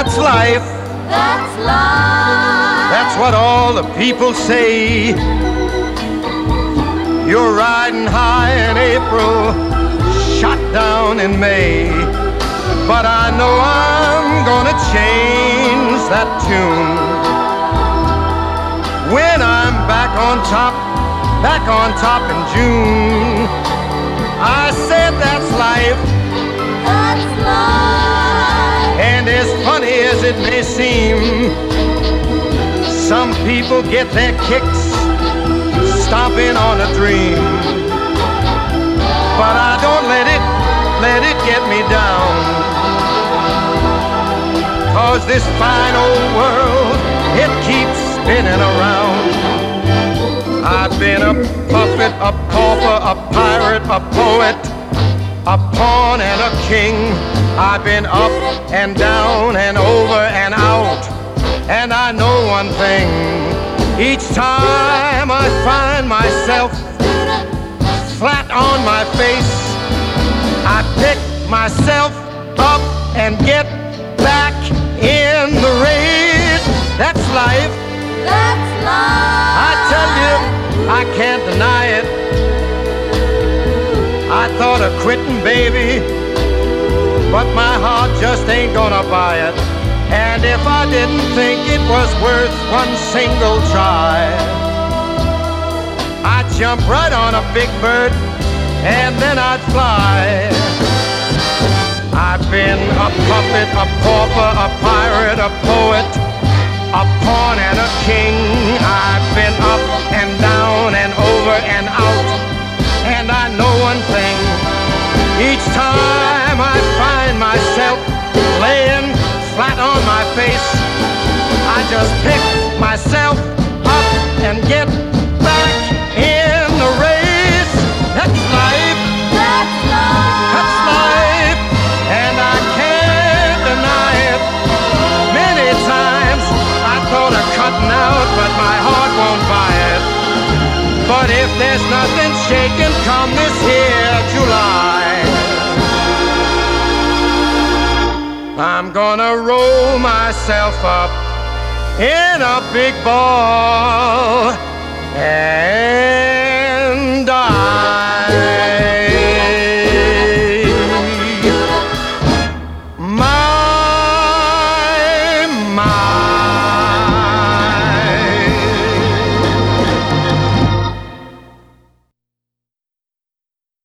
That's life. That's life. That's what all the people say. You're riding high in April, shot down in May. But I know I'm gonna change that tune when I'm back on top in June. I said that's life. That's life. And as funny as it may seem, some people get their kicks stomping on a dream. But I don't let it get me down. 'Cause this fine old world, it keeps spinning around. I've been a puppet, a pauper, a pirate, a poet, a pawn and a king. I've been up and down and over and out. And I know one thing, each time I find myself flat on my face, I pick myself up and get back in the race. That's life. That's life. I tell you, I can't deny it. I thought of quitting, baby, but my heart just ain't gonna buy it. And if I didn't think it was worth one single try, I'd jump right on a big bird and then I'd fly. I've been a puppet, a pauper, a pirate, a poet, a pawn and a king. I've been up and down and over and out. And I know one thing, each time I find myself laying flat on my face, I just pick myself up and get back in the race. That's life. That's life. That's life. And I can't deny it. Many times I thought of cutting out, but my heart won't buy it. But if there's nothing shaking come this here July, I'm gonna roll myself up in a big ball and